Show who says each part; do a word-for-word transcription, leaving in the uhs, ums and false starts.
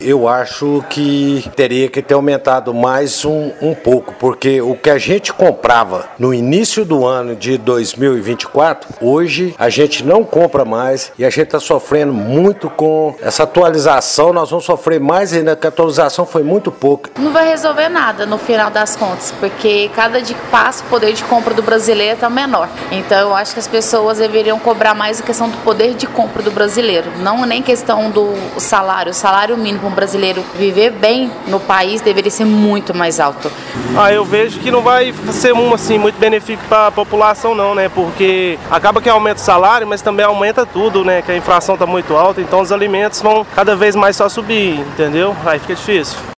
Speaker 1: Eu acho que teria que ter aumentado mais um, um pouco, porque o que a gente comprava no início do ano de dois mil e vinte e quatro, hoje a gente não compra mais e a gente está sofrendo muito com essa atualização. Nós vamos sofrer mais ainda, porque a atualização foi muito pouca.
Speaker 2: Não vai resolver nada no final das contas, porque cada dia que passa o poder de compra do brasileiro está menor. Então eu acho que as pessoas deveriam cobrar mais a questão do poder de compra do brasileiro, não nem questão do salário. O salário mínimo para um brasileiro viver bem no país deveria ser muito mais alto.
Speaker 3: Ah, eu vejo que não vai ser um, assim, muito benefício para a população não, né? Porque acaba que aumenta o salário, mas também aumenta tudo, né? Que a inflação está muito alta, então os alimentos vão cada vez mais só subir, entendeu? Aí fica difícil.